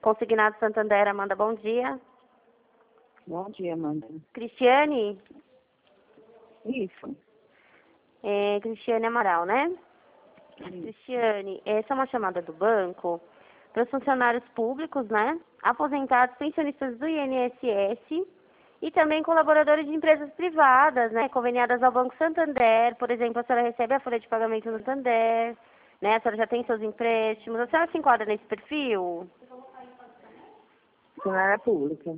Consignado Santander, Amanda, bom dia. Bom dia, Amanda. Cristiane? Isso. Cristiane Amaral, né? Cristiane, essa é uma chamada do banco para os funcionários públicos, né? Aposentados, pensionistas do INSS e também colaboradores de empresas privadas, né? Conveniadas ao Banco Santander. Por exemplo, a senhora recebe a folha de pagamento do Santander, né? A senhora já tem seus empréstimos. A senhora se enquadra nesse perfil? Funcionária pública.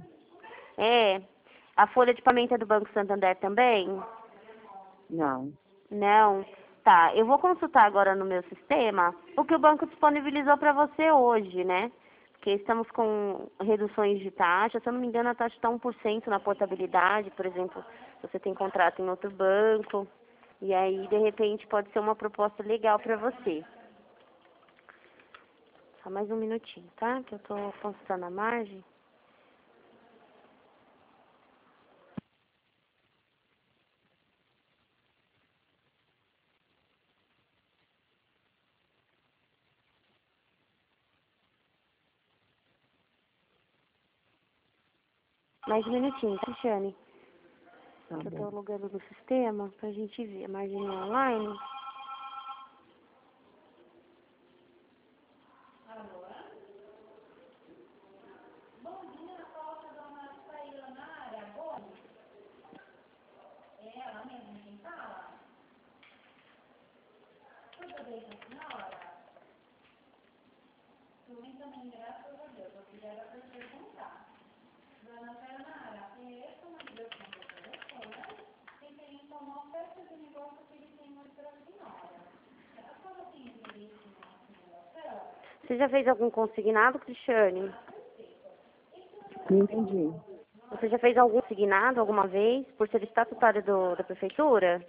A folha de pagamento é do Banco Santander também? Não. Não. Tá, eu vou consultar agora no meu sistema o que o banco disponibilizou para você hoje, né? Porque estamos com reduções de taxa. Se eu não me engano, a taxa está 1% na portabilidade, por exemplo, você tem contrato em outro banco. E aí, de repente, pode ser uma proposta legal para você. Só mais um minutinho, tá? Que eu estou consultando a margem. Mais um minutinho, tá, Cristiane? Tá Que eu bom. estou logando no sistema pra gente ver a margem online. Você já fez algum consignado, Cristiane? Não entendi. Você já fez algum consignado alguma vez, por ser estatutário da prefeitura?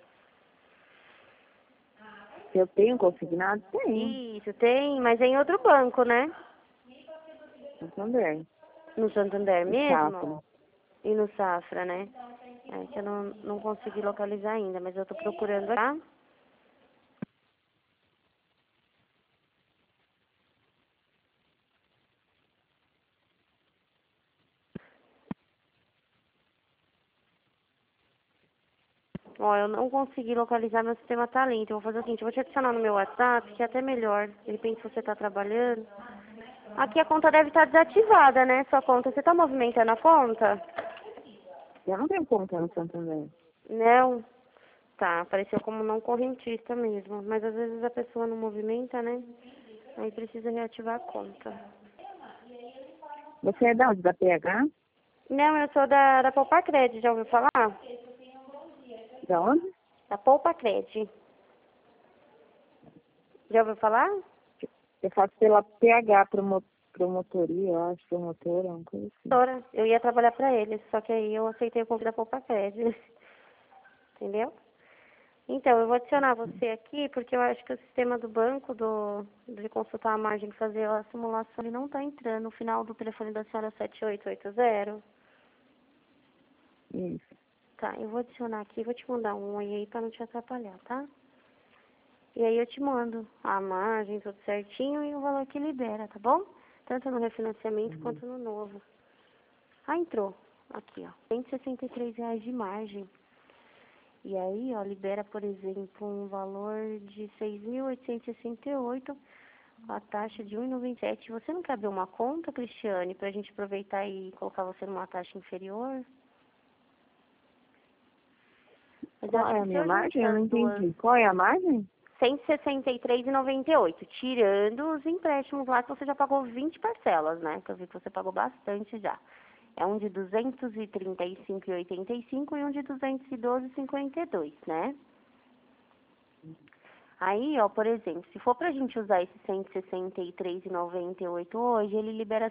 Se eu tenho consignado? Tenho. Isso, tem, mas é em outro banco, né? Também. No Santander No mesmo? Safra. E no Safra, né? É que eu não consegui localizar ainda, mas eu tô procurando lá. Ó, eu não consegui localizar, meu sistema tá lento. Eu vou fazer o seguinte, eu vou te adicionar no meu WhatsApp, que é até melhor. De repente, se você tá trabalhando. Aqui a conta deve estar desativada, né? Sua conta. Você tá movimentando a conta? Eu não tenho conta no Santander. Não. Tá, apareceu como não correntista mesmo. Mas às vezes a pessoa não movimenta, né? Aí precisa reativar a conta. Você é da onde? Da PH? Não, eu sou da Poupa Cred, já ouviu falar? Da onde? Da Poupa Cred. Já ouviu falar? Eu faço pela PH, promotoria, eu acho, promotora, uma coisa assim. Doutora, eu ia trabalhar pra eles, só que aí eu aceitei o convite da Poupa Cred. Entendeu? Então, eu vou adicionar você aqui, porque eu acho que o sistema do banco, de consultar a margem e fazer a simulação, ele não está entrando. O final do telefone da senhora é 7880. Isso. Tá, eu vou adicionar aqui, vou te mandar um oi aí pra não te atrapalhar, tá? E aí eu te mando a margem, tudo certinho, e o valor que libera, tá bom? Tanto no refinanciamento quanto no novo. Ah, entrou. Aqui, ó. R$ 163 de margem. E aí, ó, libera, por exemplo, um valor de 6.868, a taxa de 1,97. Você não quer abrir uma conta, Cristiane, pra gente aproveitar e colocar você numa taxa inferior? Mas eu Qual acho é que a o minha senhor margem? junta Eu não as duas. entendi. Qual é a margem? 163,98, tirando os empréstimos lá que você já pagou 20 parcelas, né? Que eu vi que você pagou bastante já. É um de 235,85 e um de 212,52, né? Aí, ó, por exemplo, se for pra gente usar esse 163,98 hoje, ele libera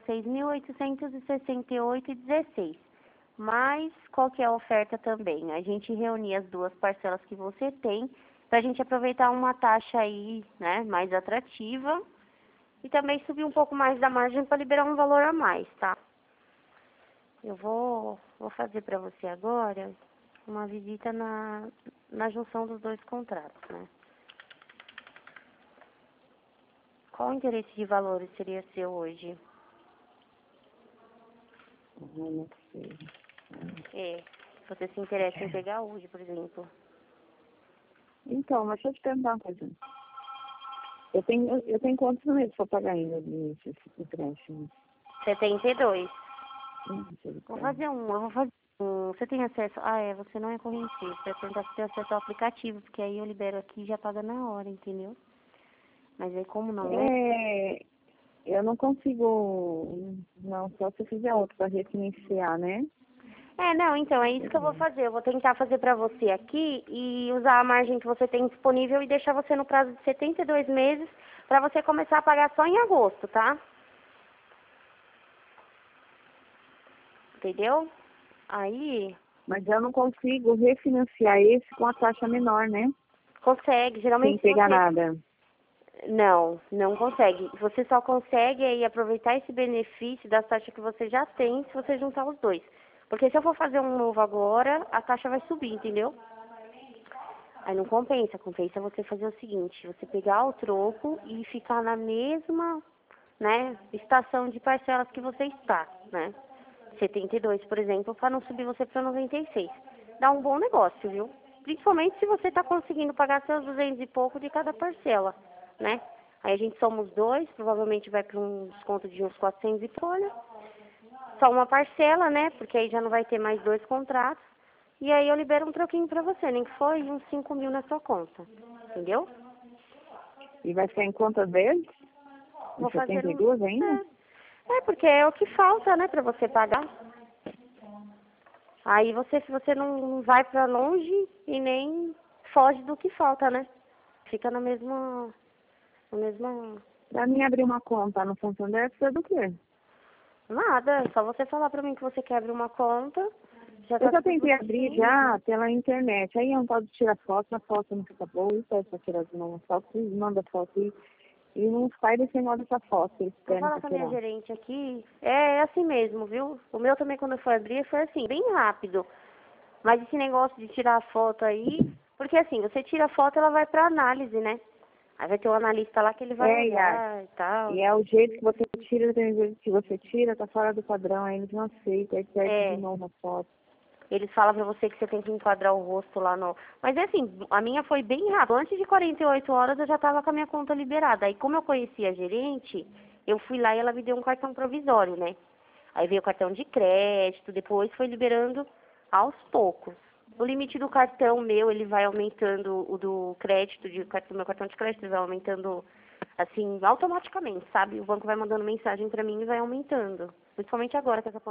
6.868,16. Mas qual que é a oferta também? A gente reunir as duas parcelas que você tem pra gente aproveitar uma taxa aí, né, mais atrativa e também subir um pouco mais da margem para liberar um valor a mais, tá? Eu vou fazer pra você agora uma visita na junção dos dois contratos, né? Qual o interesse de valores seria seu hoje? Não sei. É, se você se interessa em pegar hoje, por exemplo. Então, mas deixa eu te perguntar uma coisa. Eu tenho quantos meses para pagar ainda de empréstimo? 72. Vou Misericórdia. fazer um, eu vou fazer um. Você tem acesso? Ah, é, você não é correntista. Eu tentar ter acesso ao aplicativo, porque aí eu libero aqui e já paga na hora, entendeu? Mas aí como não é, Eu não consigo, não, só se eu fizer outro para refinanciar, né? não, então, é isso que eu vou fazer. Eu vou tentar fazer pra você aqui e usar a margem que você tem disponível e deixar você no prazo de 72 meses pra você começar a pagar só em agosto, tá? Entendeu? Aí, Mas eu não consigo refinanciar esse com a taxa menor, né? consegue. Sem Geralmente se pegar você... nada. Não, não consegue. Você só consegue aí aproveitar esse benefício das taxas que você já tem se você juntar os dois. Porque se eu for fazer um novo agora, a taxa vai subir, entendeu? Aí não compensa. Compensa você fazer o seguinte, você pegar o troco e ficar na mesma, né, estação de parcelas que você está, né? 72, por exemplo, para não subir você para 96. Dá um bom negócio, viu? Principalmente se você está conseguindo pagar seus 200 e pouco de cada parcela, né? Aí a gente somos dois, provavelmente vai para um desconto de uns 400 e folha. Só uma parcela, né? Porque aí já não vai ter mais dois contratos. E aí eu libero um troquinho para você, nem que foi uns 5 mil na sua conta. Entendeu? E vai ficar em conta deles? Em Vou fazer um... 72 ainda? porque é o que falta, né, para você pagar. Aí você, se você não vai para longe e nem foge do que falta, né? Fica na mesma, Pra mim abrir uma conta no Santander precisa do quê? nada. É só você falar pra mim que você quer abrir uma conta, já Eu tá já tudo tentei abrir bonitinho. já pela internet. Aí eu não posso tirar foto, a foto não fica boa, e pede pra tirar de novo a foto, e manda foto e não sai desse modo dessa foto, eles Vou pedem falar pra com a minha tirar. gerente aqui. É assim mesmo, viu? O meu também, quando eu fui abrir, foi assim, bem rápido. Mas esse negócio de tirar a foto aí... Porque assim, você tira a foto, ela vai pra análise, né? Aí vai ter um analista lá que ele vai Yas. olhar e tal. E é o jeito que você tira, tem jeito que você tira, tá fora do padrão, aí eles não aceitam, aí pede de É, novo a foto. eles falam pra você que você tem que enquadrar o rosto lá no... Mas é assim, a minha foi bem rápido. Antes de 48 horas eu já tava com a minha conta liberada. Aí como eu conhecia a gerente, eu fui lá e ela me deu um cartão provisório, né? Aí veio o cartão de crédito, depois foi liberando aos poucos. O limite do cartão meu, ele vai aumentando, o do crédito, do meu cartão de crédito, ele vai aumentando, assim, automaticamente, sabe? O banco vai mandando mensagem pra mim e vai aumentando. Principalmente agora que essa